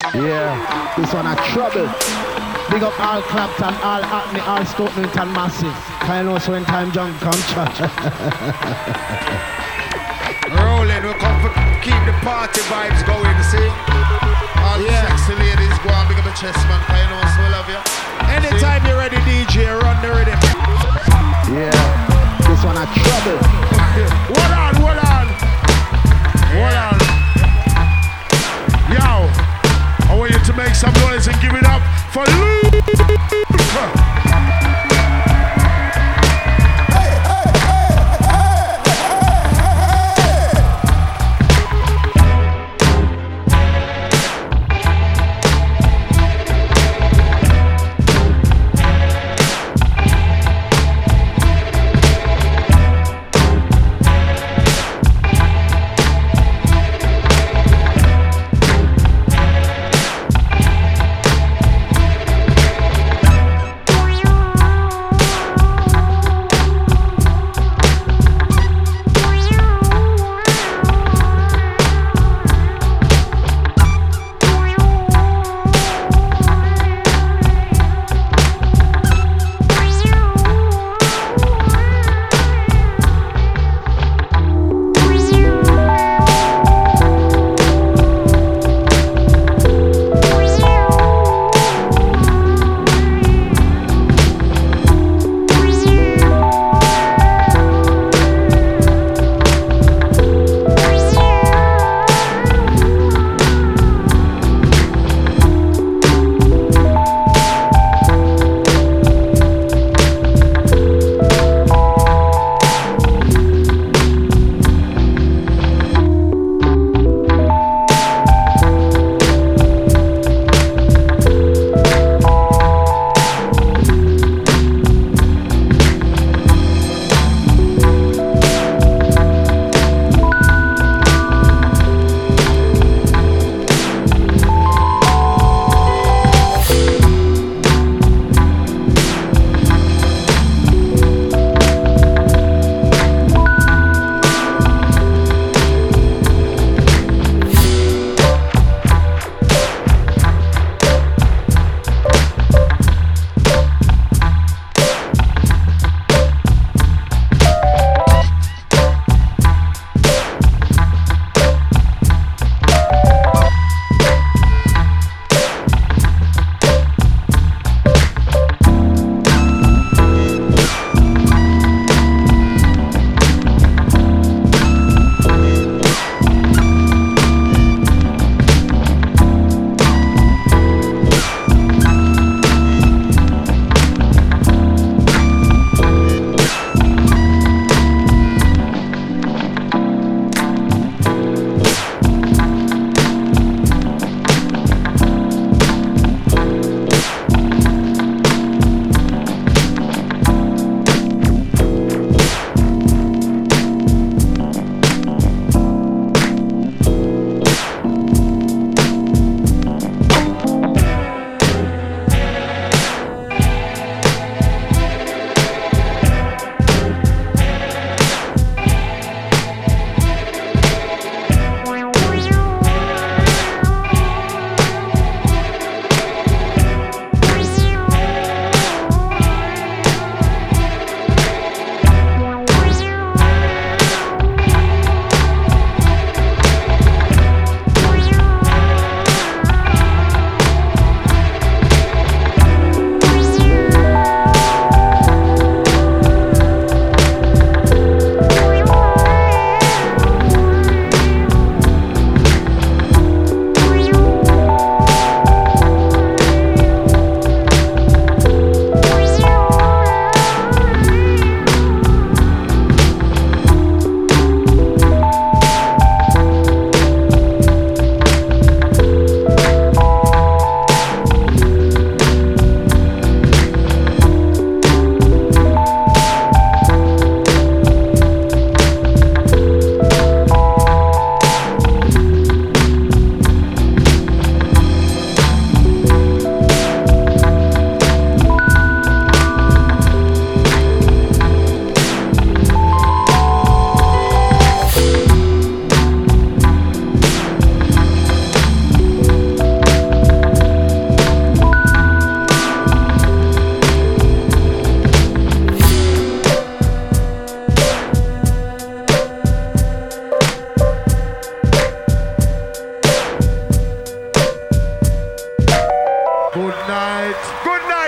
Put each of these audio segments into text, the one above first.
Yeah, this one a trouble. Big up all Clapton, all Acme, all Stoke Newton Massive. I know so when time jump come chat. Rolling, we come for keep the party vibes going, see? All the sexy ladies go on, big up the chest, man. I know so we love you. Anytime you're ready, DJ, run the rhythm. Yeah, this one a trouble. Hold on. Yo, I want you to make some noise and give it up for Luke.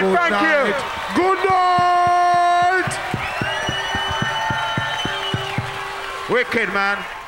Good thank night. you. Good night. Wicked, man.